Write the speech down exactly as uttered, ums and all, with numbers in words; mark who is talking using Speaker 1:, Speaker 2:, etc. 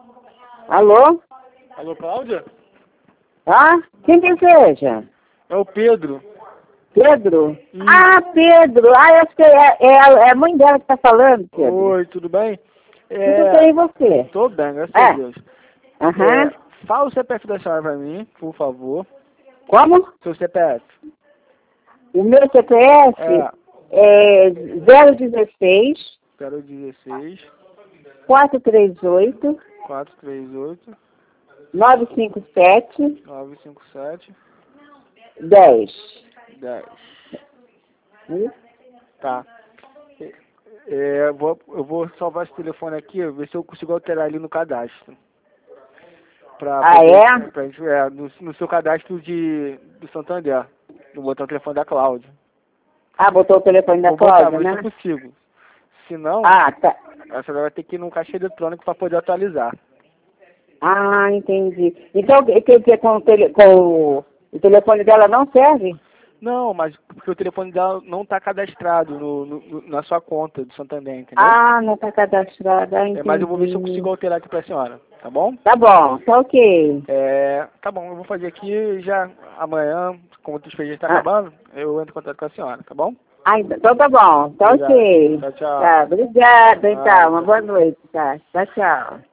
Speaker 1: Alô?
Speaker 2: Alô, Cláudia?
Speaker 1: Ah, quem deseja?
Speaker 2: É o Pedro.
Speaker 1: Pedro?
Speaker 2: Hum.
Speaker 1: Ah, Pedro. Ah, eu acho que é, é, é a mãe dela que tá falando, Pedro.
Speaker 2: Oi, tudo bem?
Speaker 1: Tudo
Speaker 2: É...
Speaker 1: bem, e você?
Speaker 2: Tô bem, graças
Speaker 1: É.
Speaker 2: a Deus.
Speaker 1: Aham.
Speaker 2: É... Fala o C P F da senhora pra mim, por favor.
Speaker 1: Como?
Speaker 2: Seu C P F.
Speaker 1: O meu C P F
Speaker 2: É.
Speaker 1: é zero dezesseis,
Speaker 2: zero dezesseis,
Speaker 1: quatrocentos e trinta e oito,
Speaker 2: quatrocentos e trinta e oito,
Speaker 1: novecentos e cinquenta e sete,
Speaker 2: novecentos e cinquenta e sete,
Speaker 1: dez.
Speaker 2: dez.
Speaker 1: Hum?
Speaker 2: Tá. É, é, eu, vou, eu vou salvar esse telefone aqui, ver se eu consigo alterar ali no cadastro. Pra
Speaker 1: Ah,
Speaker 2: poder,
Speaker 1: é?
Speaker 2: pra gente, é, no, no seu cadastro de, do Santander. Vou botar o telefone da Cláudia.
Speaker 1: Ah, botou o telefone da
Speaker 2: Vou botar,
Speaker 1: Cláudia,
Speaker 2: vou ver se eu
Speaker 1: né?
Speaker 2: consigo. Se não,
Speaker 1: Ah, tá.
Speaker 2: a senhora vai ter que ir num caixa eletrônico para poder atualizar.
Speaker 1: Ah, entendi. Então, quer dizer, com o, tele, com o, o telefone dela não serve?
Speaker 2: Não, mas porque o telefone dela não está cadastrado no, no- na sua conta do Santander, entendeu?
Speaker 1: Ah, não está cadastrada,
Speaker 2: É, mas eu vou ver se eu
Speaker 1: entendi.
Speaker 2: consigo alterar aqui para a senhora, tá bom?
Speaker 1: Tá bom, tá ok.
Speaker 2: É, tá bom, eu vou fazer aqui já amanhã, como o expediente está
Speaker 1: Ah,
Speaker 2: acabando, eu entro em contato com a senhora, tá bom?
Speaker 1: ah, então tá bom, tá
Speaker 2: Obrigado.
Speaker 1: ok.
Speaker 2: Tchau, tchau.
Speaker 1: Tá, obrigada,
Speaker 2: Nada,
Speaker 1: então, uma
Speaker 2: tchau.
Speaker 1: boa noite, tá? Tchau, tchau.